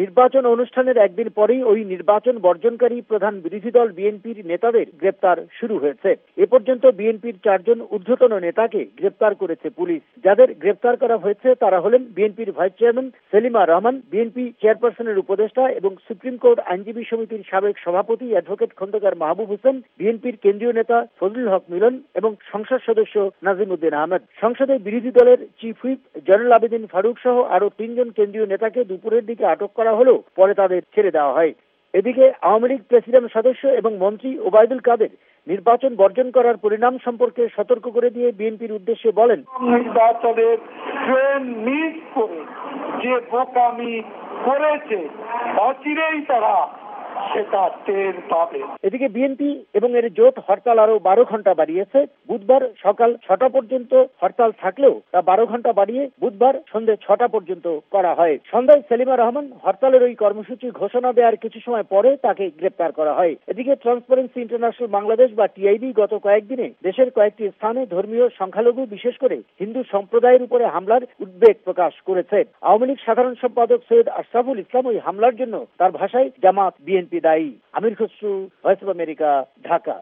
নির্বাচন অনুষ্ঠানের একদিন পরেই ওই নির্বাচন বর্জনকারী প্রধান বিরোধী দল বিএনপির নেতাদের গ্রেপ্তার শুরু হয়েছে। এ পর্যন্ত বিএনপির 4 জন ঊর্ধ্বতন নেতাকে গ্রেপ্তার করেছে পুলিশ। যাদের গ্রেপ্তার করা হয়েছে তারা হলেন বিএনপির vice chairman Selima Rahman, BNP চেয়ারপারসনের উপদেষ্টা এবং সুপ্রিম কোর্ট আইনজীবী সমিতির সাবেক সভাপতি অ্যাডভোকেট খন্দকার মাহবুব হোসেন, বিএনপির কেন্দ্রীয় নেতা ফজলুল হক মিলন এবং সংসদ সদস্য নাজিমউদ্দিন আহমেদ। সংসদে বিরোধী দলের চিফ হুইপ জয়নুল আবেদিন ফারুক সহ আরো 3 জন কেন্দ্রীয় নেতাকে দুপুরের দিকে আটক করা হলেও পরে তাদের ছেড়ে দেওয়া হয়। এদিকে আওয়ামী লীগ প্রেসিডিয়াম সদস্য এবং মন্ত্রী ওবায়দুল কাদের নির্বাচন বর্জন করার পরিণাম সম্পর্কে সতর্ক করে দিয়ে বিএনপির উদ্দেশ্যে বলেন, নির্বাচনের ট্রেন মিস করে যে বোকামি করেছে অচিরেই তারা সেটা টের পাবে। এদিকে বিএনপি এবং এর জোট হরতাল আরো 12 ঘন্টা বাড়িয়েছে। বুধবার সকাল 6টা পর্যন্ত হরতাল থাকলেও তা 12 ঘন্টা বাড়িয়ে বুধবার সন্ধ্যে 6টা পর্যন্ত করা হয়। সন্ধ্যায় সেলিমা রহমান হরতালের ওই কর্মসূচি ঘোষণা দেওয়ার কিছু সময় পরে তাকে গ্রেপ্তার করা হয়। এদিকে ট্রান্সপারেন্সি ইন্টারন্যাশনাল বাংলাদেশ বা টিআইবি গত কয়েকদিনে দেশের কয়েকটি স্থানে ধর্মীয় সংখ্যালঘু বিশেষ করে হিন্দু সম্প্রদায়ের উপরে হামলার উদ্বেগ প্রকাশ করেছে। আওয়ামী লীগ সাধারণ সম্পাদক সৈয়দ আশরাফুল ইসলাম ওই হামলার জন্য তার ভাষায় জামাত বিএনপি দায়ী। Amir Khasru, Voice of America, Dhaka.